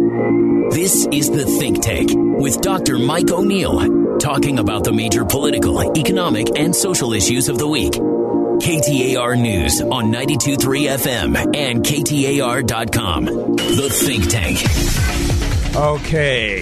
This is The Think Tank with Dr. Mike O'Neill, talking about the major political, economic, and social issues of the week. KTAR News on 92.3 FM and KTAR.com. The Think Tank. Okay.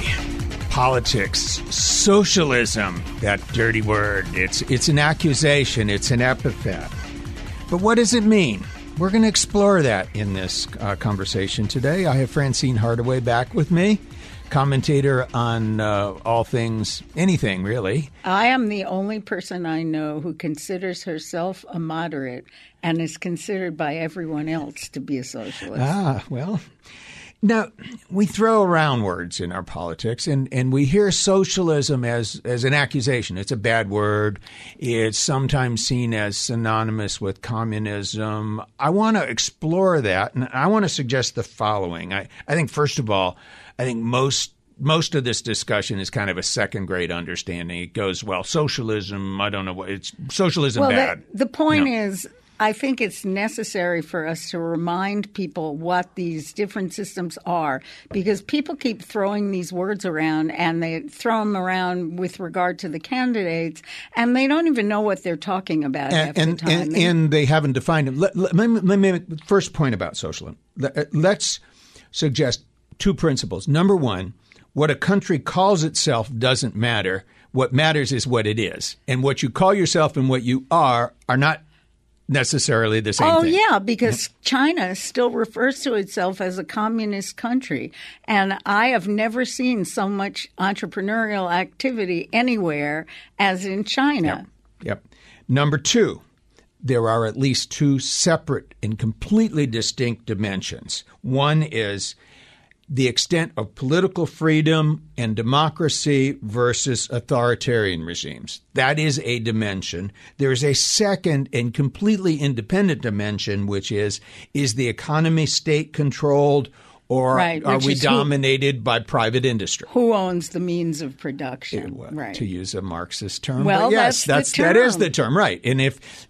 Politics. Socialism. That dirty word. It's an accusation. It's an epithet. But what does it mean? We're going to explore that in this conversation today. I have Francine Hardaway back with me, commentator on all things, anything really. I am the only person I know who considers herself a moderate and is considered by everyone else to be a socialist. Ah, well. Now, we throw around words in our politics, and we hear socialism as an accusation. It's a bad word. It's sometimes seen as synonymous with communism. I want to explore that, and I want to suggest the following. I think, first of all, I think most of this discussion is kind of a second-grade understanding. It goes, well, socialism, I don't know what – it's socialism bad. The point is – I think it's necessary for us to remind people what these different systems are, because people keep throwing these words around, and they throw them around with regard to the candidates, and they don't even know what they're talking about half the time. And they haven't defined it. Let me make the first point about socialism. Let's suggest two principles. Number one, what a country calls itself doesn't matter. What matters is what it is. And what you call yourself and what you are not necessarily the same thing. Oh, yeah, because China still refers to itself as a communist country. And I have never seen so much entrepreneurial activity anywhere as in China. Yep. Number two, there are at least two separate and completely distinct dimensions. One is the extent of political freedom and democracy versus authoritarian regimes. That is a dimension. There's a second and completely independent dimension, which is the economy state-controlled, or are we dominated by private industry? Who owns the means of production? To use a Marxist term. Well, but yes, that is the term, right? And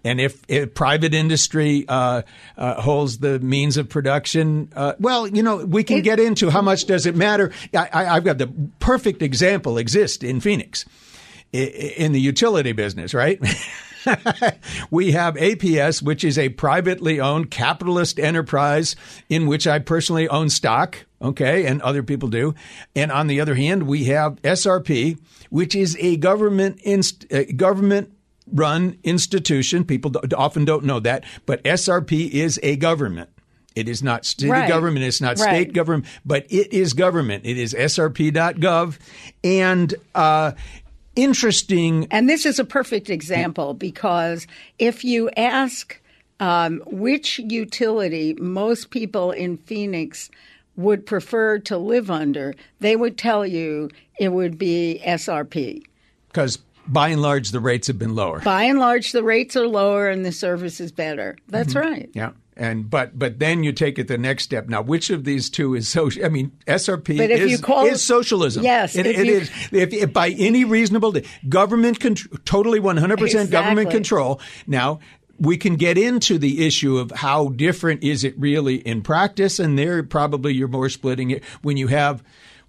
if private industry holds the means of production, we can get into how much does it matter. I've got the perfect example exists in Phoenix, in the utility business, right? We have APS, which is a privately owned capitalist enterprise in which I personally own stock, okay, and other people do. And on the other hand, we have SRP, which is a government-run institution. People often don't know that, but SRP is a government. It is not city government. It's not state government, but it is government. It is srp.gov. And interesting. And this is a perfect example, because if you ask which utility most people in Phoenix would prefer to live under, they would tell you it would be SRP. Because by and large, the rates have been lower. By and large, the rates are lower and the service is better. That's right. Yeah. But then you take it the next step. Now, which of these two is social? I mean, SRP is socialism. Yes. It is. If by any reasonable government totally 100% government control. Now, we can get into the issue of how different is it really in practice, and there probably you're more splitting it when you have,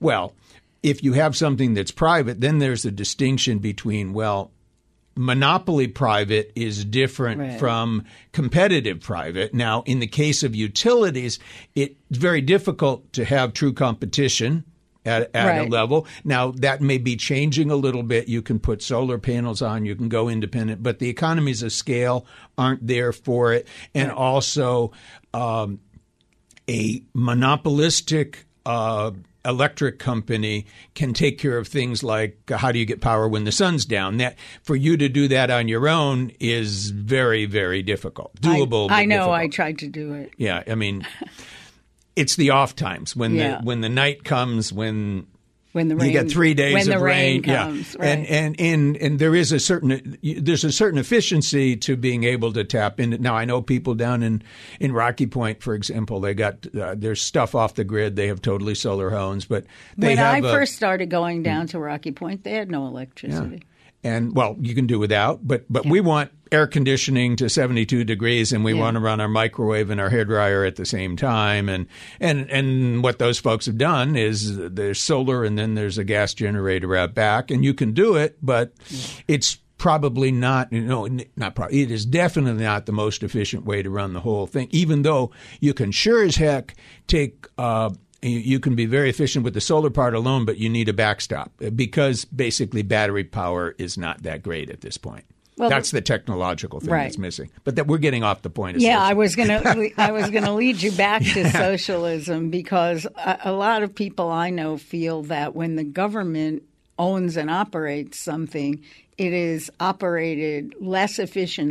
if you have something that's private, then there's a distinction between, monopoly private is different from competitive private. Now, in the case of utilities, it's very difficult to have true competition at a level. Now, that may be changing a little bit. You can put solar panels on, you can go independent, but the economies of scale aren't there for it. And also a monopolistic electric company can take care of things like how do you get power when the sun's down. That for you to do that on your own is very, very difficult. Doable. I know. Difficult. I tried to do it. Yeah, I mean, it's the off times when the night comes when When the rain, you get 3 days of rain comes, yeah. right. And there is a certain efficiency to being able to tap into. Now I know people down in Rocky Point, for example, they got their stuff off the grid. They have totally solar homes, but when I first started going down to Rocky Point, they had no electricity. And, well, you can do without, but we want air conditioning to 72 degrees, and we want to run our microwave and our hairdryer at the same time. And what those folks have done is there's solar and then there's a gas generator out back, and you can do it, but it's probably not, it is definitely not the most efficient way to run the whole thing, even though you can sure as heck take you can be very efficient with the solar part alone, but you need a backstop because basically battery power is not that great at this point. Well, that's the technological thing that's missing. But that we're getting off the point of socialism. I was going to lead you back to socialism because a lot of people I know feel that when the government owns and operates something, it is operated less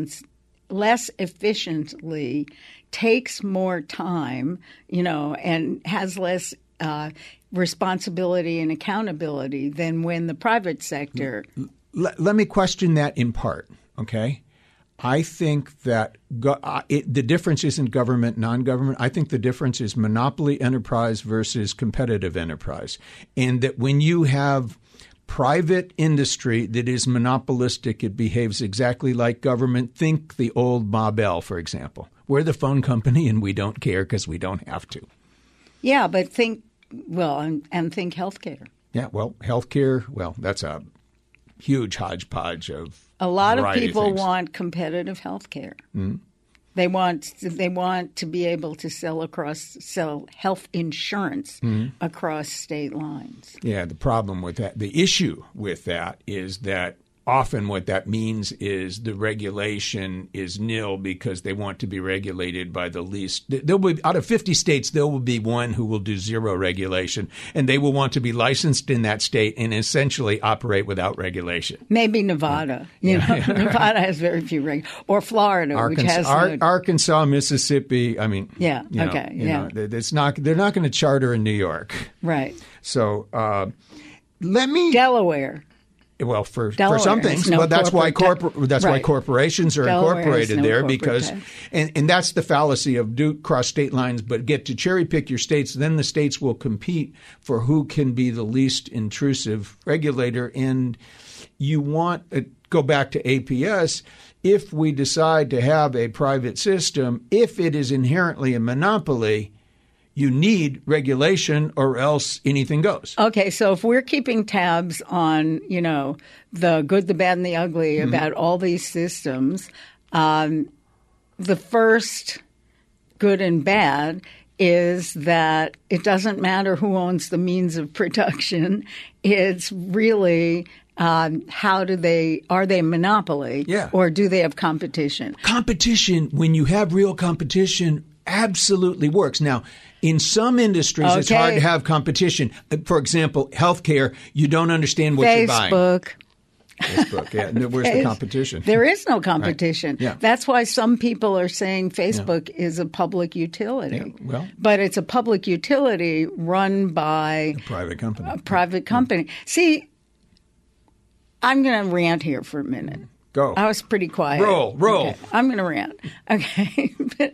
efficiently, takes more time, and has less responsibility and accountability than when the private sector. Let me question that in part, okay? I think that the difference isn't government, non-government. I think the difference is monopoly enterprise versus competitive enterprise. And that when you have private industry that is monopolistic, it behaves exactly like government. Think the old Ma Bell, for example. We're the phone company and we don't care because we don't have to. Yeah, but think healthcare. Yeah, well, healthcare, that's a huge hodgepodge of a lot of people want competitive healthcare. Mm-hmm. They want to be able to sell health insurance across state lines. Yeah, the problem with that, the issue with that is that often what that means is the regulation is nil because they want to be regulated by the least. There will be, out of 50 states, there will be one who will do zero regulation, and they will want to be licensed in that state and essentially operate without regulation. Maybe Nevada. Nevada has very few regulations. Or Florida, Arkansas, which has Arkansas, Mississippi. I mean, it's not. They're not going to charter in New York, right? So Delaware. Well, for some things, that's why corporations are incorporated there because, and that's the fallacy of do cross state lines, but get to cherry pick your states. Then the states will compete for who can be the least intrusive regulator. And you want go back to APS. If we decide to have a private system, if it is inherently a monopoly, you need regulation or else anything goes. Okay, so if we're keeping tabs on, the good, the bad, and the ugly about all these systems, the first good and bad is that it doesn't matter who owns the means of production. It's really are they a monopoly or do they have competition? Competition, when you have real competition, absolutely works. Now, in some industries, it's hard to have competition. For example, healthcare, you don't understand what you're buying. Facebook, yeah. Where's the competition? There is no competition. Right. Yeah. That's why some people are saying Facebook is a public utility. Yeah. But it's a public utility run by a private company. Yeah. See, I'm going to rant here for a minute. Go. I was pretty quiet. Roll. Okay. I'm going to rant. Okay. But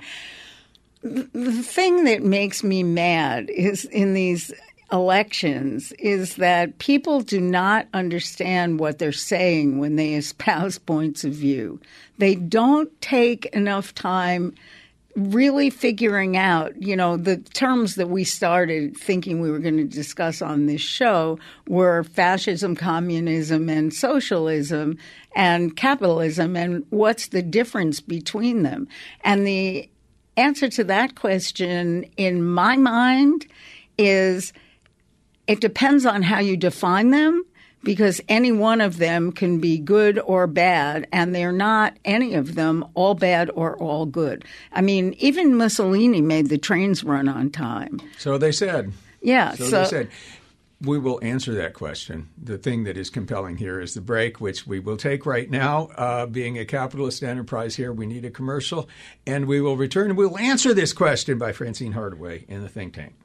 the thing that makes me mad is in these elections is that people do not understand what they're saying when they espouse points of view. They don't take enough time really figuring out, the terms that we started thinking we were going to discuss on this show were fascism, communism, and socialism and capitalism, and what's the difference between them. And the answer to that question, in my mind, is it depends on how you define them, because any one of them can be good or bad, and they're not any of them all bad or all good. I mean, even Mussolini made the trains run on time. So they said. Yeah. So they said. We will answer that question. The thing that is compelling here is the break, which we will take right now. Being a capitalist enterprise here, we need a commercial. And we will return and we'll answer this question by Francine Hardaway in the Think Tank.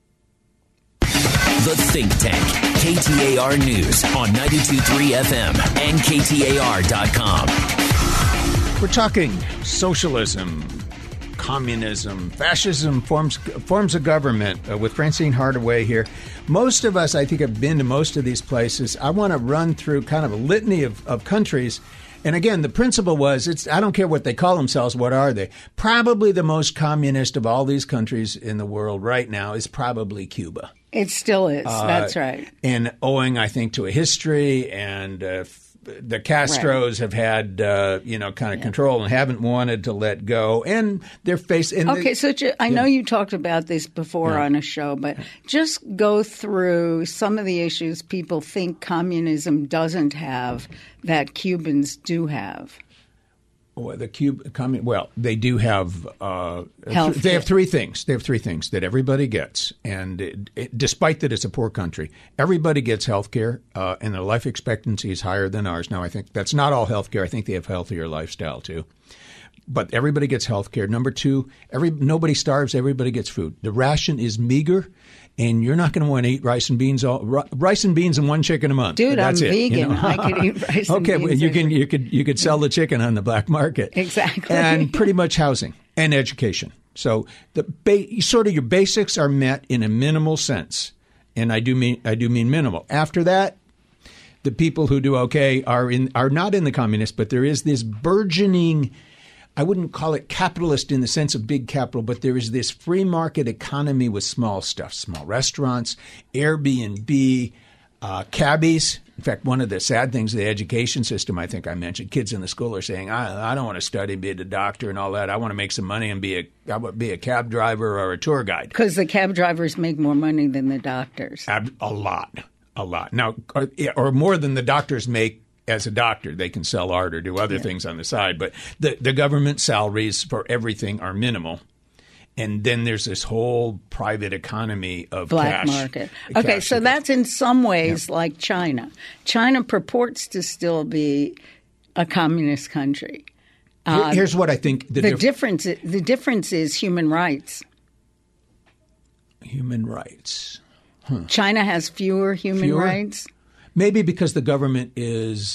The Think Tank, KTAR News on 92.3 FM and KTAR.com. We're talking socialism, communism, fascism, forms of government with Francine Hardaway here. Most of us, I think, have been to most of these places. I want to run through kind of a litany of countries. And again, the principle was, I don't care what they call themselves, what are they? Probably the most communist of all these countries in the world right now is probably Cuba. It still is. That's right. And owing, I think, to a history and the Castros have had, kind of control and haven't wanted to let go. And they're facing. Okay, so I know you talked about this before on a show, but just go through some of the issues people think communism doesn't have that Cubans do have. Well, they do have. They have three things. They have three things that everybody gets, and despite that it's a poor country, everybody gets health care, and their life expectancy is higher than ours. Now, I think that's not all health care. I think they have healthier lifestyle too. But everybody gets health care. Number two, nobody starves. Everybody gets food. The ration is meager. And you're not going to want to eat rice and beans and one chicken a month. Dude, that's I'm vegan. I could eat rice and beans. Okay, you could sell the chicken on the black market. Exactly. And pretty much housing and education. So sort of your basics are met in a minimal sense, and I do mean minimal. After that, the people who do okay are not in the communist, but there is this burgeoning. I wouldn't call it capitalist in the sense of big capital, but there is this free market economy with small stuff, small restaurants, Airbnb, cabbies. In fact, one of the sad things of the education system, I think I mentioned, kids in the school are saying, I don't want to study, be a doctor and all that. I want to make some money and be a cab driver or a tour guide. Because the cab drivers make more money than the doctors. A lot. Now, or more than the doctors make. As a doctor, they can sell art or do other things on the side, but the government salaries for everything are minimal. And then there's this whole private economy of black market. Okay, so that's in some ways like China. China purports to still be a communist country. Here's what I think the difference. The difference is human rights. Human rights. China has fewer human rights. Maybe because the government is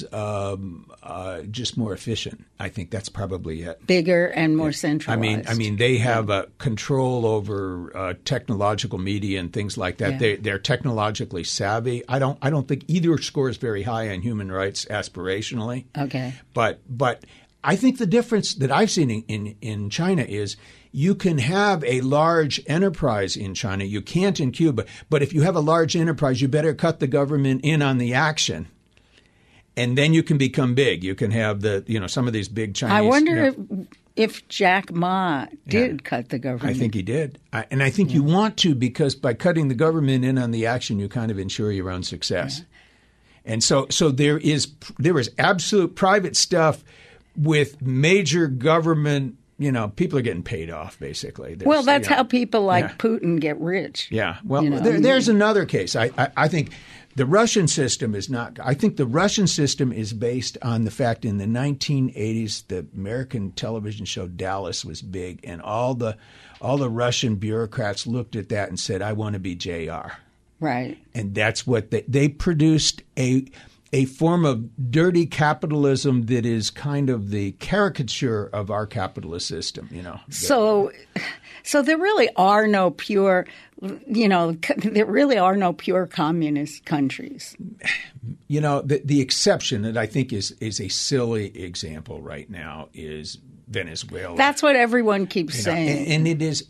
just more efficient. I think that's probably it. Bigger and more centralized. I mean, they have control over technological media and things like that. Yeah. They're technologically savvy. I don't think either scores very high on human rights aspirationally. Okay, but I think the difference that I've seen in China is. You can have a large enterprise in China. You can't in Cuba. But if you have a large enterprise, you better cut the government in on the action. And then you can become big. You can have some of these big Chinese. I wonder if Jack Ma did cut the government. I think he did. And I think you want to, because by cutting the government in on the action, you kind of ensure your own success. Yeah. And so there is absolute private stuff with major government. People are getting paid off, basically. That's how people like Putin get rich. Yeah. Well, there's another case. I think the Russian system is not – I think the Russian system is based on the fact in the 1980s the American television show Dallas was big, and all the Russian bureaucrats looked at that and said, I want to be JR. Right. And that's what they produced a form of dirty capitalism that is kind of the caricature of our capitalist system, So there really are no pure, there really are no pure communist countries. The exception that I think is a silly example right now is Venezuela. That's what everyone keeps saying. And it is,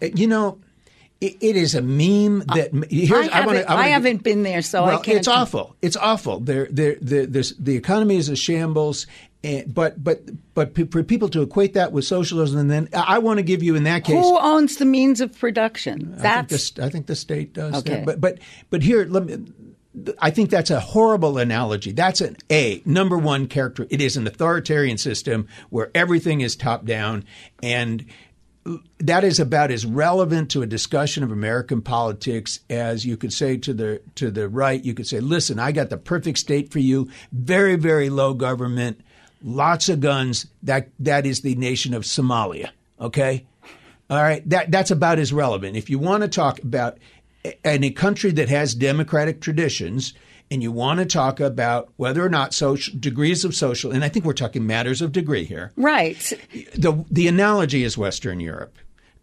It is a meme that I haven't been there, so I can't. It's awful. It's awful. The economy is a shambles, but for people to equate that with socialism, and then I want to give you in that case, who owns the means of production? I think the state does. Okay. But here, I think that's a horrible analogy. That's number one character. It is an authoritarian system where everything is top down, and that is about as relevant to a discussion of American politics as you could say to the right. You could say, listen, I got the perfect state for you. Very, very low government, lots of guns. That is the nation of Somalia. Okay? All right. That's about as relevant. If you want to talk about a country that has democratic traditions, and you want to talk about whether or not degrees of social, and I think we're talking matters of degree here. Right. The analogy is Western Europe.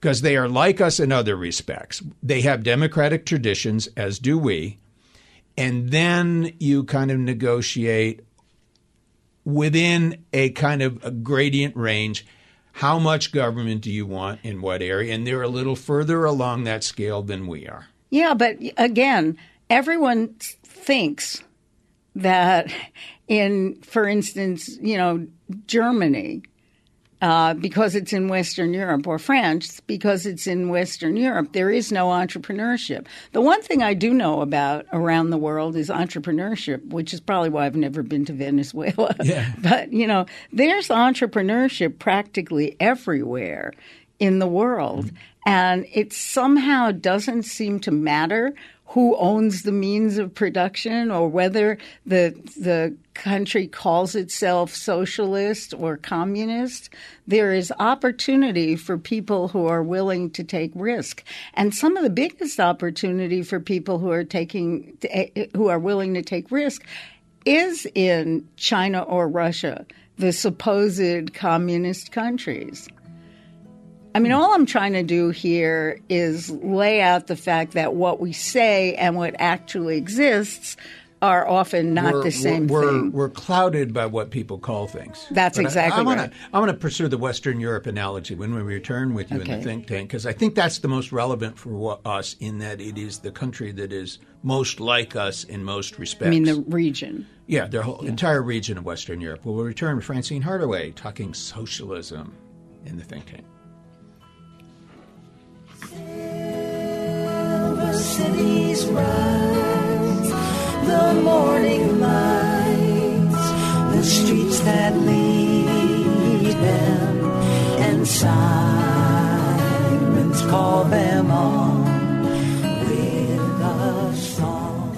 because they are like us in other respects. They have democratic traditions, as do we. And then you kind of negotiate within a kind of a gradient range. How much government do you want in what area? And they're a little further along that scale than we are. Yeah, but again, everyone thinks that for instance, Germany, because it's in Western Europe, or France, because it's in Western Europe, there is no entrepreneurship. The one thing I do know about around the world is entrepreneurship, which is probably why I've never been to Venezuela. Yeah. But, there's entrepreneurship practically everywhere in the world. Mm-hmm. And it somehow doesn't seem to matter who owns the means of production or whether the country calls itself socialist or communist. There is opportunity for people who are willing to take risk. And some of the biggest opportunity for people who are willing to take risk is in China or Russia, the supposed communist countries. I mean, all I'm trying to do here is lay out the fact that what we say and what actually exists are often not the same thing. We're clouded by what people call things. That's exactly right. I want to pursue the Western Europe analogy when we return with you in the think tank, because I think that's the most relevant for us in that it is the country that is most like us in most respects. I mean, the region. Yeah, the whole entire region of Western Europe. We'll return with Francine Hardaway talking socialism in the think tank. Silver cities rise, the morning lights, the streets that lead them, and sirens call them on with a song.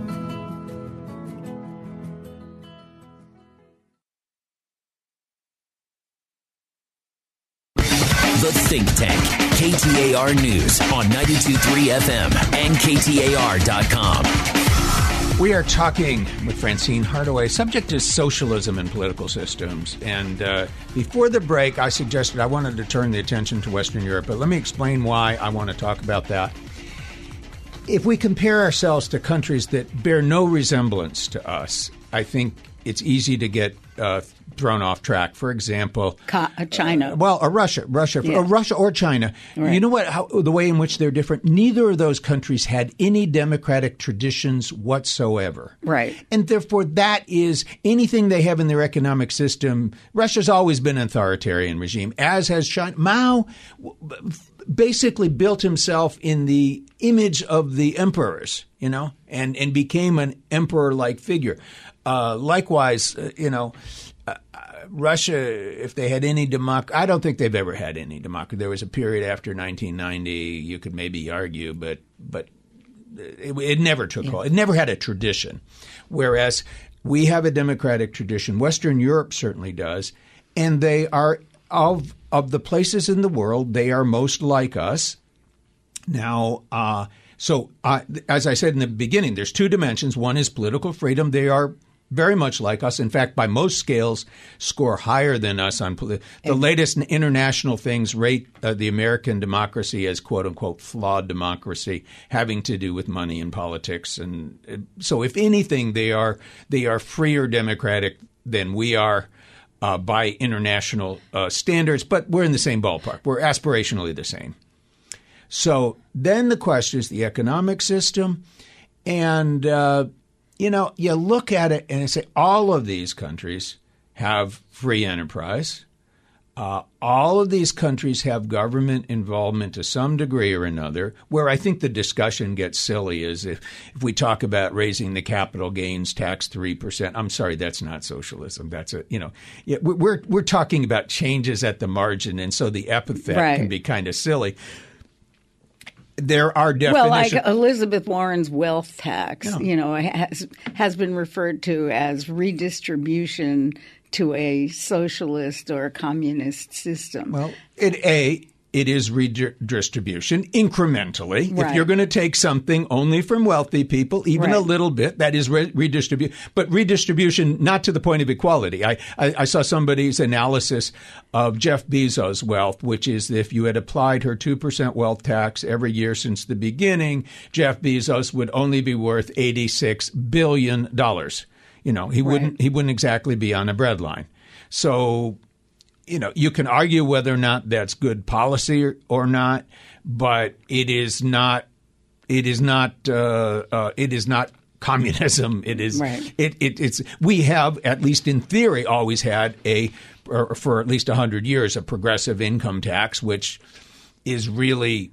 The Think Tank, KTAR News on 92.3 FM and KTAR.com. We are talking with Francine Hardaway. Subject is socialism and political systems. And before the break, I suggested I wanted to turn the attention to Western Europe. But let me explain why I want to talk about that. If we compare ourselves to countries that bear no resemblance to us, I think it's easy to get thrown off track. For example, China. Russia, Yeah. Russia or China. Right. You know what? The way in which they're different. Neither of those countries had any democratic traditions whatsoever. Right. And therefore, that is anything they have in their economic system. Russia's always been an authoritarian regime, as has China. Mao basically built himself in the image of the emperors, and became an emperor-like figure. Likewise, Russia, if they had any democracy, I don't think they've ever had any democracy. There was a period after 1990 you could maybe argue, but it never took hold. It never had a tradition. Whereas we have a democratic tradition. Western Europe certainly does. And they are, of the places in the world, they are most like us. Now, as I said in the beginning, there's two dimensions. One is political freedom. They are very much like us. In fact, by most scales, score higher than us on the latest international things rate the American democracy as "quote unquote" flawed democracy, having to do with money and politics. And so, if anything, they are freer democratic than we are by international standards. But we're in the same ballpark. We're aspirationally the same. So then the question is the economic system, and you look at it and say all of these countries have free enterprise. All of these countries have government involvement to some degree or another. Where I think the discussion gets silly is if we talk about raising the capital gains tax 3%. I'm sorry, that's not socialism. That's we're talking about changes at the margin, and so the epithet can be kind of silly. There are definitions. Well, like Elizabeth Warren's wealth tax, has been referred to as redistribution to a socialist or a communist system. Well, it it is redistribution incrementally. Right. If you're going to take something only from wealthy people, even a little bit, that is redistribution. But redistribution, not to the point of equality. I saw somebody's analysis of Jeff Bezos' wealth, which is if you had applied her 2% wealth tax every year since the beginning, Jeff Bezos would only be worth $86 billion. You know, he wouldn't exactly be on a breadline. So, you know, you can argue whether or not that's good policy or not, but it is not communism. It is. Right. It's. We have, at least in theory, always had for at least 100 years, a progressive income tax, which is really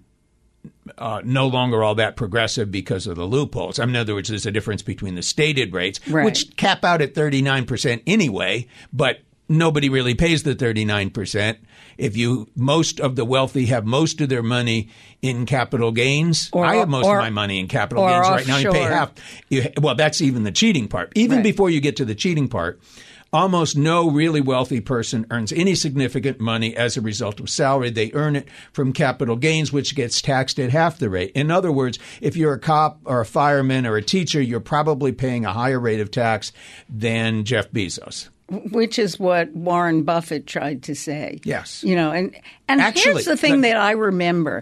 no longer all that progressive because of the loopholes. In other words, there's a difference between the stated rates, which cap out at 39% anyway, but nobody really pays the 39%. Most of the wealthy have most of their money in capital gains. I have most of my money in capital gains right now. You pay half. Well, that's even the cheating part. Even before you get to the cheating part, almost no really wealthy person earns any significant money as a result of salary. They earn it from capital gains, which gets taxed at half the rate. In other words, if you're a cop or a fireman or a teacher, you're probably paying a higher rate of tax than Jeff Bezos. Which is what Warren Buffett tried to say. Yes. You know, and actually, here's the thing that I remember.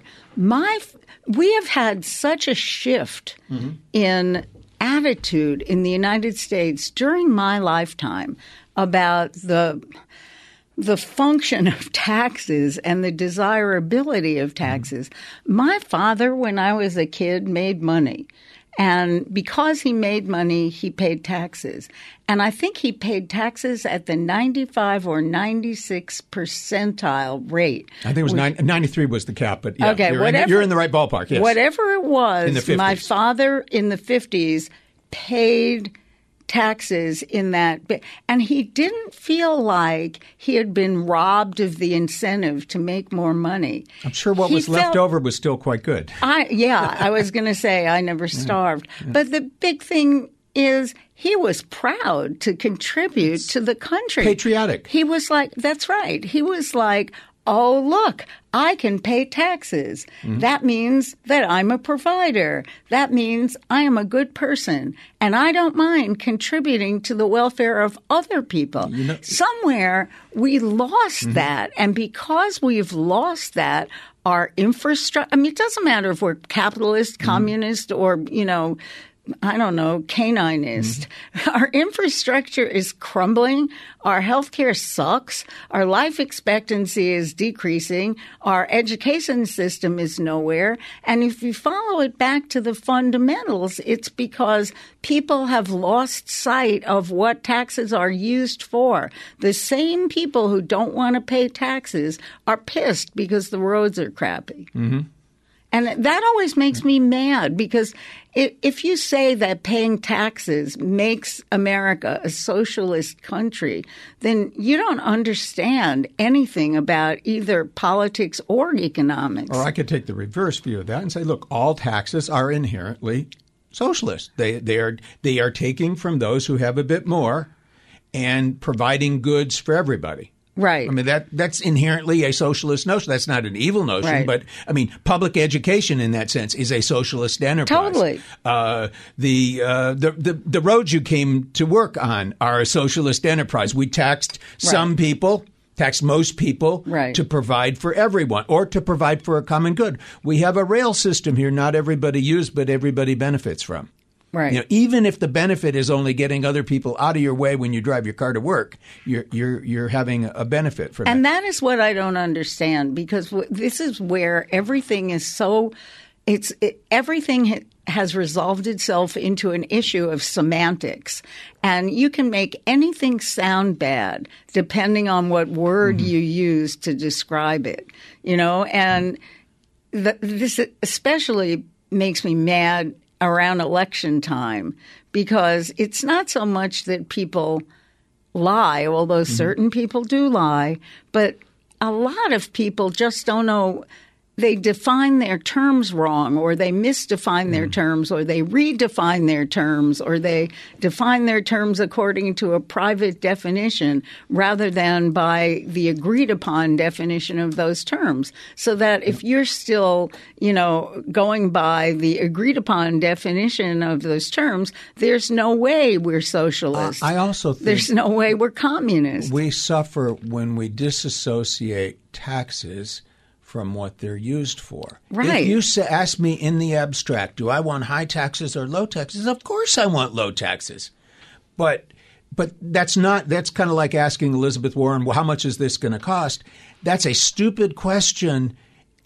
We have had such a shift in attitude in the United States during my lifetime about the function of taxes and the desirability of taxes. My father, when I was a kid, made money. And because he made money, he paid taxes. And I think he paid taxes at the 95 or 96 percentile rate. I think it was 93 was the cap, but yeah, okay, you're in the right ballpark, yes. Whatever it was, in the 50s. My father in the 50s paid taxes in that, and he didn't feel like he had been robbed of the incentive to make more money. I'm sure what was left over was still quite good. I was going to say I never starved. Yeah. But the big thing is he was proud to contribute to the country. Patriotic. He was like, that's right. He was like, oh, look, I can pay taxes. That means that I'm a provider. That means I am a good person. And I don't mind contributing to the welfare of other people. Somewhere we lost that. And because we've lost that, our infrastructure – I mean, it doesn't matter if we're capitalist, communist, or, you know – I don't know, canineist. Our infrastructure is crumbling. Our healthcare sucks. Our life expectancy is decreasing. Our education system is nowhere. And if you follow it back to the fundamentals, it's because people have lost sight of what taxes are used for. The same people who don't want to pay taxes are pissed because the roads are crappy. And that always makes me mad because if you say that paying taxes makes America a socialist country, then you don't understand anything about either politics or economics. Or I could take the reverse view of that and say, look, all taxes are inherently socialist. They are taking from those who have a bit more and providing goods for everybody. Right. I mean, that's inherently a socialist notion. That's not an evil notion, but I mean, public education in that sense is a socialist enterprise. Totally. The roads you came to work on are a socialist enterprise. We taxed some people, taxed most people to provide for everyone or to provide for a common good. We have a rail system here not everybody used, but everybody benefits from. Right. You know, even if the benefit is only getting other people out of your way when you drive your car to work, you're having a benefit from it. And that is what I don't understand because this is where everything is so everything has resolved itself into an issue of semantics. And you can make anything sound bad depending on what word you use to describe it. You know, and this especially makes me mad around election time because it's not so much that people lie, although certain people do lie, but a lot of people just don't know they define their terms wrong, or they misdefine their terms, or they redefine their terms, or they define their terms according to a private definition rather than by the agreed upon definition of those terms. So that if you're still, going by the agreed upon definition of those terms, there's no way we're socialists. I also think there's no way we're communists. We suffer when we disassociate taxes from what they're used for. Right. If you ask me in the abstract, do I want high taxes or low taxes? Of course I want low taxes. But that's kind of like asking Elizabeth Warren, well, how much is this going to cost? That's a stupid question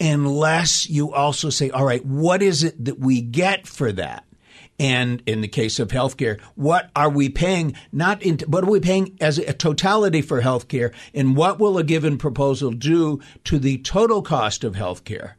unless you also say, all right, what is it that we get for that? And in the case of healthcare, what are we paying? What are we paying as a totality for healthcare, and what will a given proposal do to the total cost of healthcare?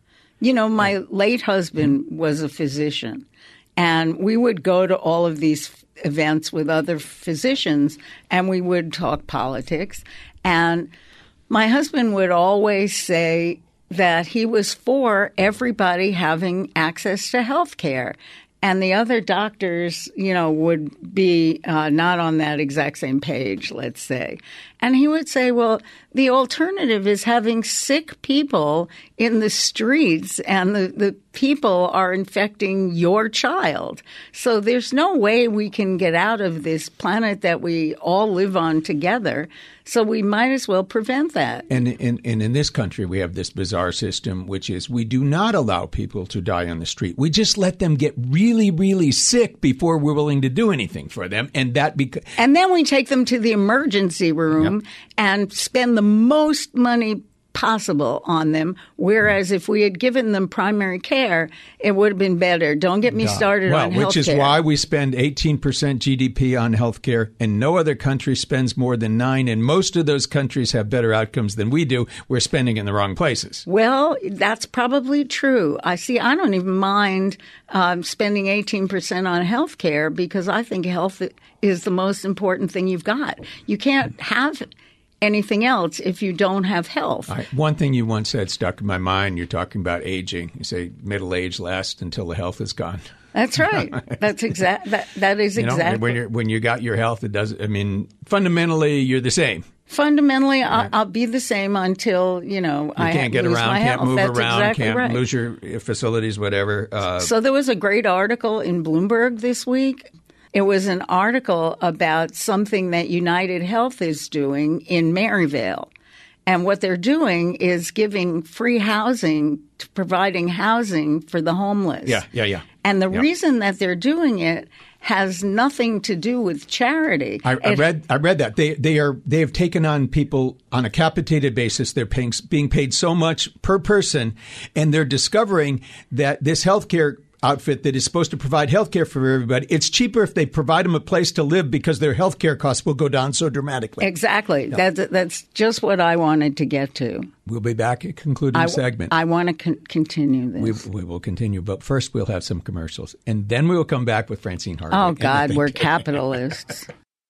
My late husband was a physician, and we would go to all of these events with other physicians, and we would talk politics. And my husband would always say that he was for everybody having access to health care. And the other doctors, would be not on that exact same page, let's say. And he would say, well, the alternative is having sick people in the streets, and the people are infecting your child. So there's no way we can get out of this planet that we all live on together. So we might as well prevent that. And in this country, we have this bizarre system, which is we do not allow people to die on the street. We just let them get really, really sick before we're willing to do anything for them. And then we take them to the emergency room and spend the most money possible on them, whereas if we had given them primary care, it would have been better. Don't get me started on health care. Which is why we spend 18% GDP on health care, and no other country spends more than 9%, and most of those countries have better outcomes than we do. We're spending in the wrong places. Well, that's probably true. I don't even mind spending 18% on health care because I think health is the most important thing you've got. You can't have anything else if you don't have health. One thing you once said stuck in my mind, you're talking about aging. You say middle age lasts until the health is gone. That's right. That's that is exactly. When you got your health, it does. Fundamentally, you're the same. Fundamentally, I'll be the same until, you can't get around, can't move around, exactly can't right. lose your facilities, whatever. So there was a great article in Bloomberg this week. It was an article about something that United Health is doing in Maryvale. And what they're doing is giving free housing, providing housing for the homeless. Yeah. And the reason that they're doing it has nothing to do with charity. I read that. They have taken on people on a capitated basis. They're being paid so much per person, and they're discovering that this healthcare outfit that is supposed to provide health care for everybody, it's cheaper if they provide them a place to live because their health care costs will go down so dramatically. Exactly. Yeah. That's just what I wanted to get to. We'll be back at concluding segment. I want to continue this. We will continue, but first we'll have some commercials, and then we will come back with Francine Hardaway. Oh, God, we're capitalists.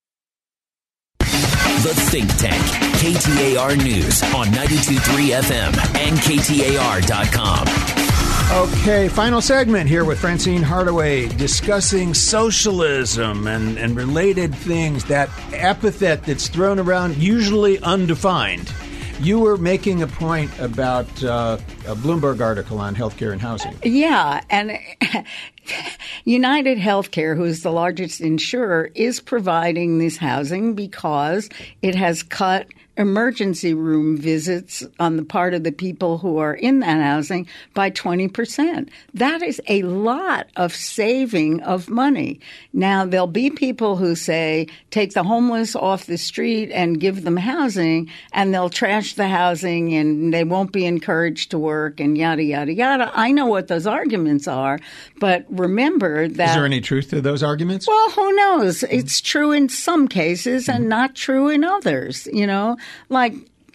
The Think Tank, KTAR News on 92.3 FM and KTAR.com. Okay, final segment here with Francine Hardaway discussing socialism and related things, that epithet that's thrown around, usually undefined. You were making a point about a Bloomberg article on healthcare and housing. Yeah, and United Healthcare, who's the largest insurer, is providing this housing because it has cut emergency room visits on the part of the people who are in that housing by 20%. That is a lot of saving of money. Now, there'll be people who say, take the homeless off the street and give them housing, and they'll trash the housing and they won't be encouraged to work and yada, yada, yada. I know what those arguments are, but remember that... Is there any truth to those arguments? Well, who knows? It's true in some cases and not true in others, Like,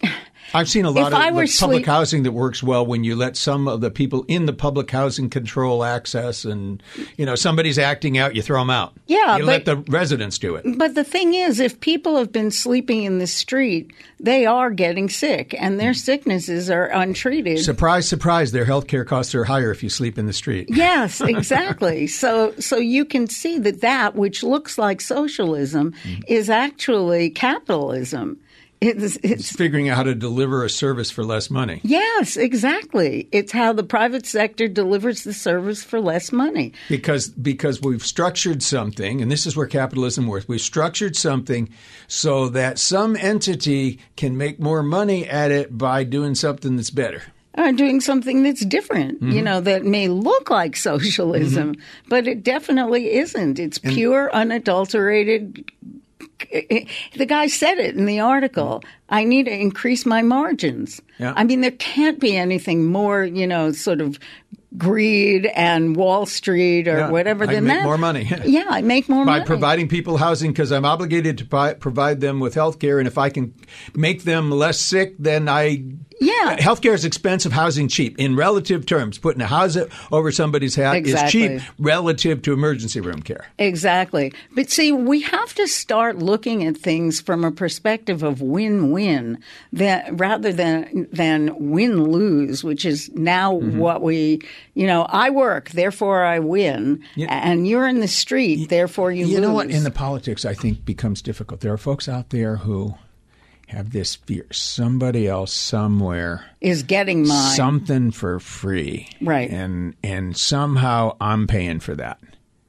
I've seen a lot of public housing that works well when you let some of the people in the public housing control access, and somebody's acting out, you throw them out. Yeah, let the residents do it. But the thing is, if people have been sleeping in the street, they are getting sick, and their sicknesses are untreated. Surprise, surprise! Their health care costs are higher if you sleep in the street. Yes, exactly. So you can see that which looks like socialism is actually capitalism. It's figuring out how to deliver a service for less money. Yes, exactly. It's how the private sector delivers the service for less money. Because we've structured something, and this is where capitalism works. We've structured something so that some entity can make more money at it by doing something that's better. Or doing something that's different, that may look like socialism, but it definitely isn't. It's pure, unadulterated. The guy said it in the article. I need to increase my margins. Yeah. I mean, there can't be anything more, sort of greed and Wall Street or whatever than that. I make more money. Yeah, I make more money. By providing people housing because I'm obligated to provide them with health care. And if I can make them less sick, then health care is expensive, housing cheap. In relative terms, putting a house over somebody's head is cheap relative to emergency room care. Exactly. But see, we have to start looking at things from a perspective of win-win rather than win-lose, which is now what we, I work, therefore I win, and you're in the street, therefore you lose. You know what? In the politics, I think becomes difficult. There are folks out there who have this fear somebody else somewhere is getting mine. Something for free. Right. And somehow I'm paying for that.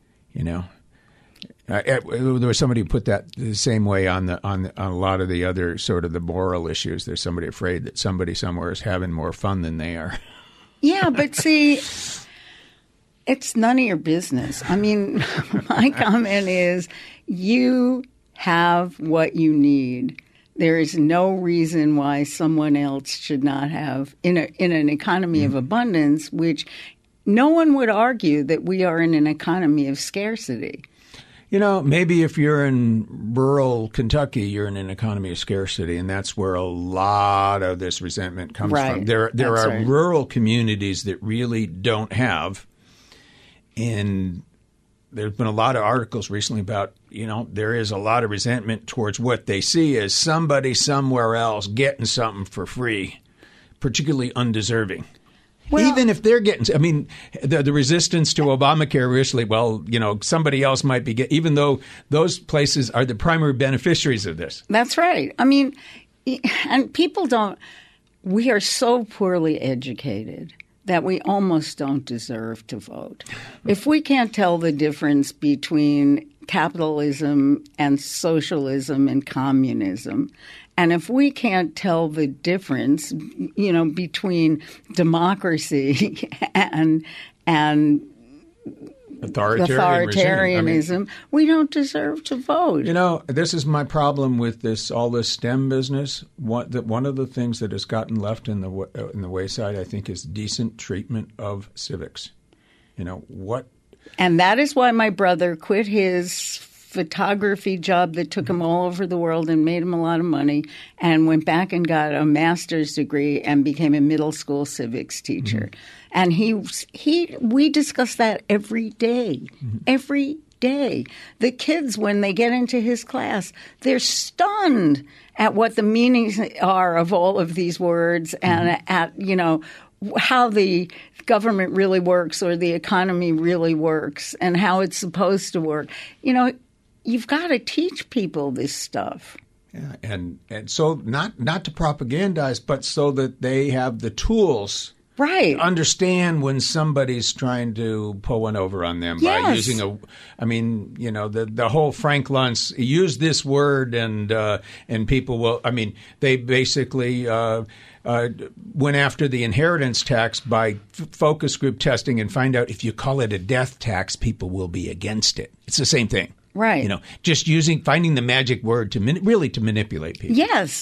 There was somebody who put that the same way on a lot of the other sort of the moral issues. There's somebody afraid that somebody somewhere is having more fun than they are. Yeah, but see, it's none of your business. I mean, my comment is you have what you need. There is no reason why someone else should not have, in an economy of abundance, which no one would argue that we are in an economy of scarcity. Maybe if you're in rural Kentucky, you're in an economy of scarcity, and that's where a lot of this resentment comes from. There are rural communities that really don't have, and there's been a lot of articles recently about, there is a lot of resentment towards what they see as somebody somewhere else getting something for free, particularly undeserving. Well, even if they're getting, the resistance to Obamacare recently, somebody else might be getting, even though those places are the primary beneficiaries of this. That's right. And we are so poorly educated that we almost don't deserve to vote. If we can't tell the difference between capitalism and socialism and communism, and if we can't tell the difference, between democracy and authoritarianism, we don't deserve to vote. This is my problem with all this STEM business. One of the things that has gotten left in the wayside, I think, is decent treatment of civics. And that is why my brother quit his photography job that took him all over the world and made him a lot of money, and went back and got a master's degree and became a middle school civics teacher. And we discuss that every day, every day. The kids, when they get into his class, they're stunned at what the meanings are of all of these words and at, how the government really works or the economy really works and how it's supposed to work. You've got to teach people this stuff. Yeah, and so not to propagandize, but so that they have the tools to understand when somebody's trying to pull one over on them by using the whole Frank Luntz, use this word and people will, they basically went after the inheritance tax by focus group testing and find out if you call it a death tax, people will be against it. It's the same thing. Right. Just finding the magic word to manipulate people. Yes,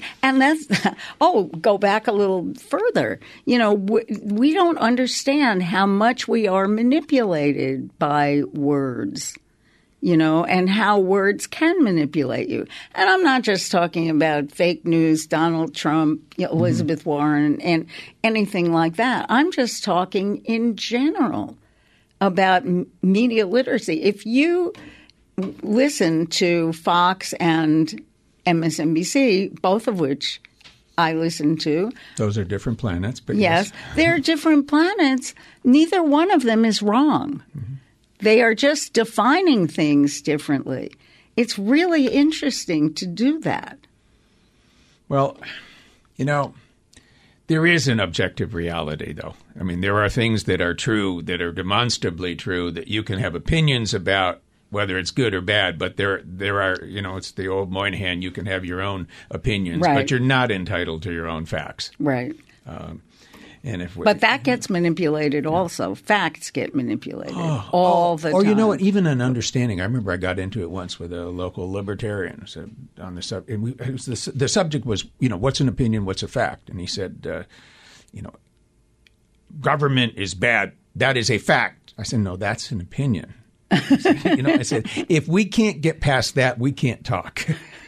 go back a little further. We don't understand how much we are manipulated by words. and how words can manipulate you. And I'm not just talking about fake news, Donald Trump, Elizabeth Warren, and anything like that. I'm just talking in general about media literacy. If you listen to Fox and MSNBC, both of which I listen to. Those are different planets. But yes, they're different planets. Neither one of them is wrong. Mm-hmm. They are just defining things differently. It's really interesting to do that. Well, there is an objective reality, though. I mean, there are things that are true, that are demonstrably true, that you can have opinions about, whether it's good or bad, but there are, it's the old Moynihan, you can have your own opinions, right, but you're not entitled to your own facts. Right. But that gets manipulated also. Facts get manipulated all the time. Or, even an understanding. I remember I got into it once with a local libertarian on the subject. And the subject was, what's an opinion, what's a fact? And he said, government is bad. That is a fact. I said, no, that's an opinion. I said, if we can't get past that, we can't talk.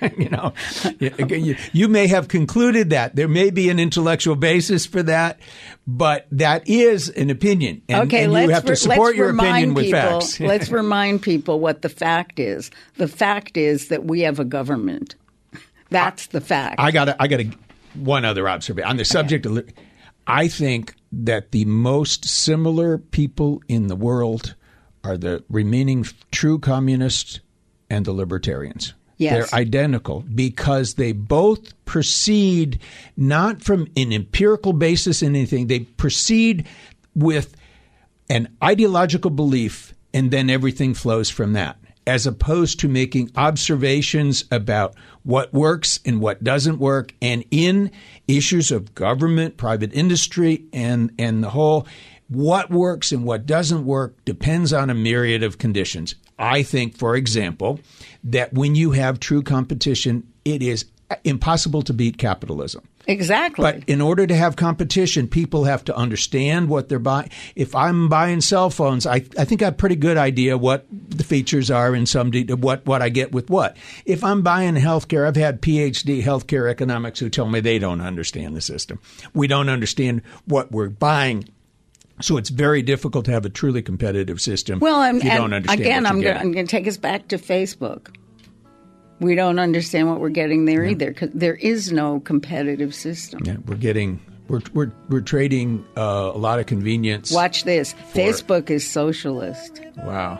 You may have concluded that there may be an intellectual basis for that, but that is an opinion. And you have to support your opinion with facts. Let's remind people what the fact is. The fact is that we have a government. That's the fact. I got one other observation on the subject of. I think that the most similar people in the world are the remaining true communists and the libertarians. Yes. They're identical because they both proceed not from an empirical basis in anything. They proceed with an ideological belief, and then everything flows from that, as opposed to making observations about what works and what doesn't work. And in issues of government, private industry, and the whole, what works and what doesn't work depends on a myriad of conditions. I think, for example, that when you have true competition, it is impossible to beat capitalism. Exactly. But in order to have competition, people have to understand what they're buying. If I'm buying cell phones, I think I have a pretty good idea what the features are in some detail, what I get with what. If I'm buying healthcare, I've had PhD healthcare economics who tell me they don't understand the system. We don't understand what we're buying. So it's very difficult to have a truly competitive system if you don't understand again, what you're I'm going to take us back to Facebook. We don't understand what we're getting there either, because there is no competitive system. Yeah, we're trading a lot of convenience. Watch this. Facebook is socialist. Wow.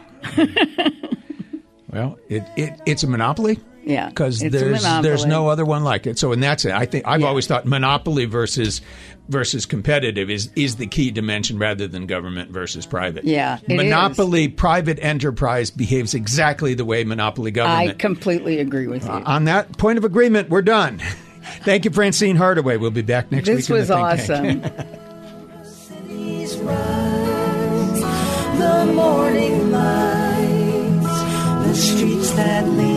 Well, it's a monopoly. Yeah, because there's no other one like it. So, and that's it. I think I've always thought monopoly versus competitive is the key dimension rather than government versus private. Yeah, monopoly private enterprise behaves exactly the way monopoly government. I completely agree with you. On that point of agreement, we're done. Thank you, Francine Hardaway. We'll be back next week. This was awesome. The morning lights, the streets that lead